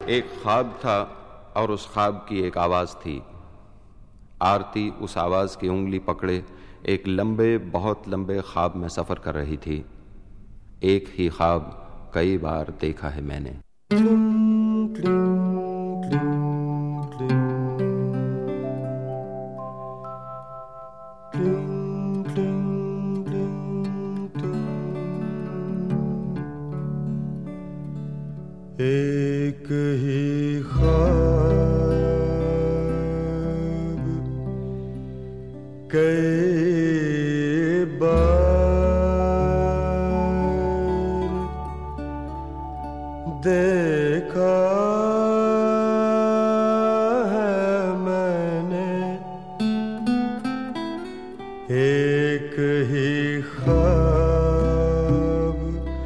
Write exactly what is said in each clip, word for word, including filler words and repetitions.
एक ख्वाब था और उस ख्वाब की एक आवाज़ थी। आरती उस आवाज़ की उंगली पकड़े एक लंबे, बहुत लंबे ख्वाब में सफ़र कर रही थी। एक ही ख्वाब कई बार देखा है मैंने। एक ही ख्वाब कई बार देखा है मैंने। एक ही ख्वाब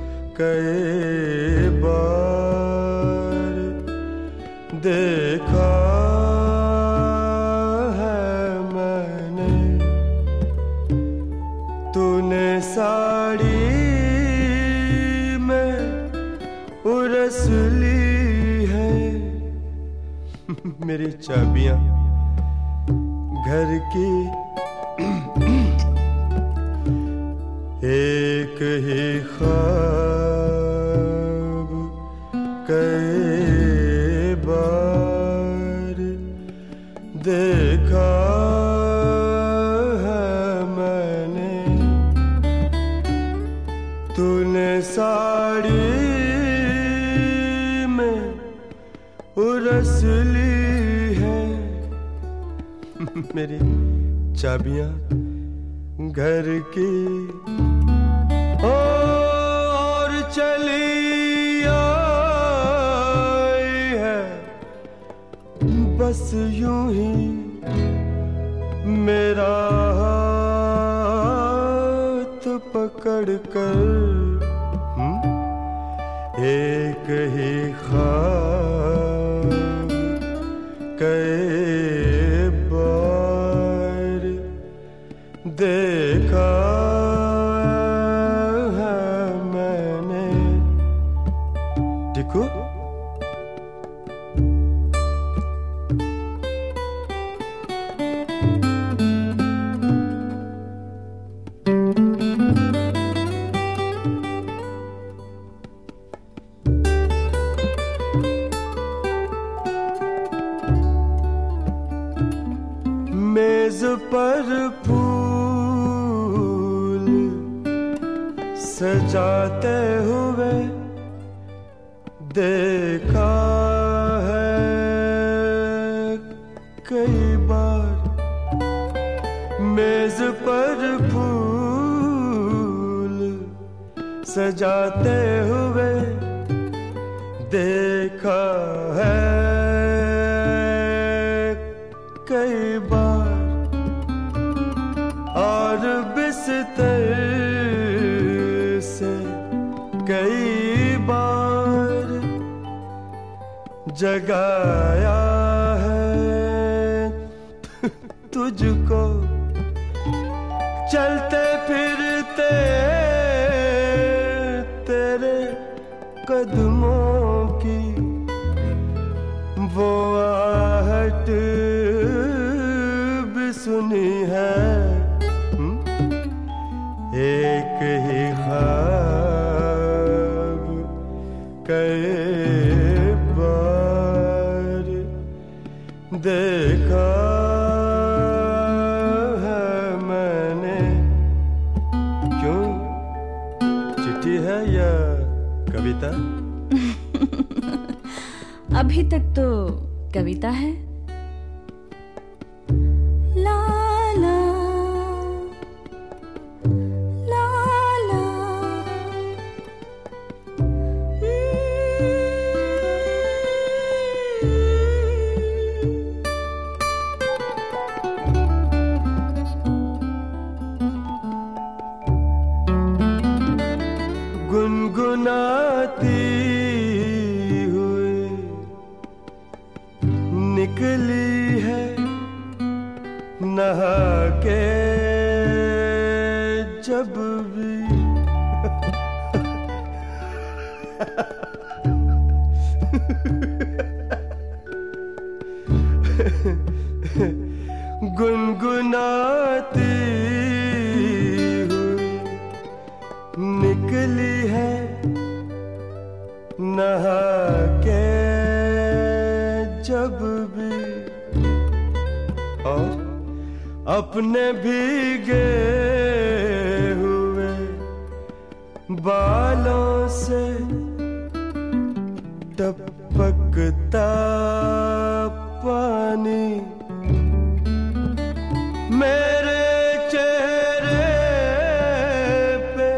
कई बार देखा है मैंने। तूने साड़ी में उरस ली है मेरी चाबियां घर की। एक ही ख्वाब कई बार देखा है मैंने। तूने साड़ी में उरस ली है मेरी चाबियां घर की। और चली आई है बस यूं ही मेरा हाथ पकड़ कर। एक ही ख्वाब कई बार देखा है मैंने। देखो मेज पर फूल सजाते हुए देखा है कई बार। मेज पर फूल सजाते हुए देखा है कई बार। और बिस्तर से कई बार जगाया है तुझको। चलते फिरते तेरे कदमों की वो आहट भी सुनी है। एक ही ख्वाब कई बार देखा है मैंने। क्यों, चिट्ठी है या कविता? अभी तक तो कविता है। ला ला गुनगुनाती हुई निकली है नहा के जब भी। अपने भीगे हुए बालों से टपकता पानी मेरे चेहरे पे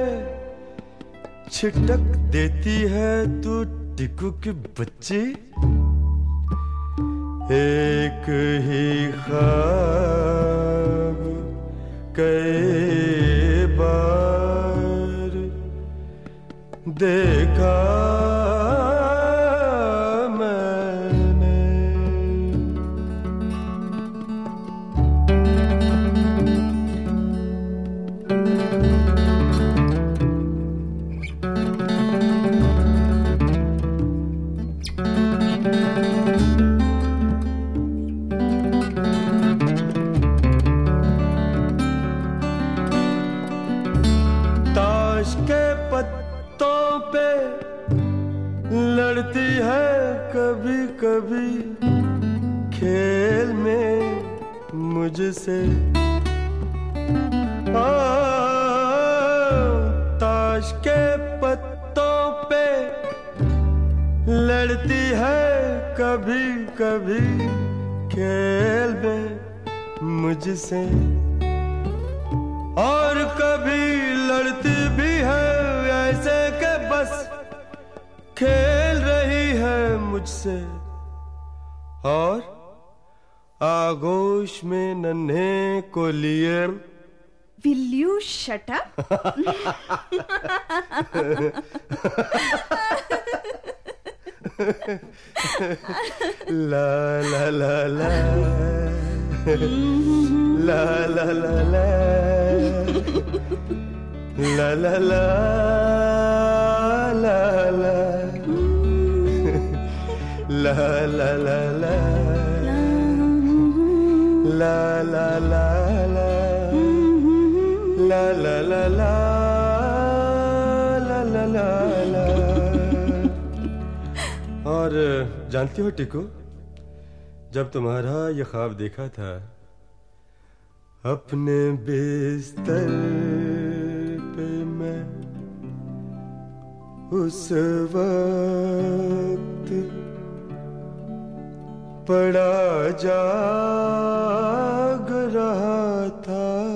छिटक देती है तू टिकू की बच्ची। एक ही ख्वाब कई बार देखा के पत्तों पे लड़ती है कभी कभी खेल में मुझसे। आ, ताश के पत्तों पे लड़ती है कभी कभी खेल में मुझसे, और कभी लड़ती भी है ऐसे के बस खेल रही है मुझसे। और आगोश में नन्हे को लिए Will you shut up? La La La La La la la la La la la la la La la la la La la la la La la la la La la la la। और जानती हो टिकू, जब तुम्हारा ये ख्वाब देखा था अपने बिस्तर पे मैं उस वक्त पड़ा जाग रहा था।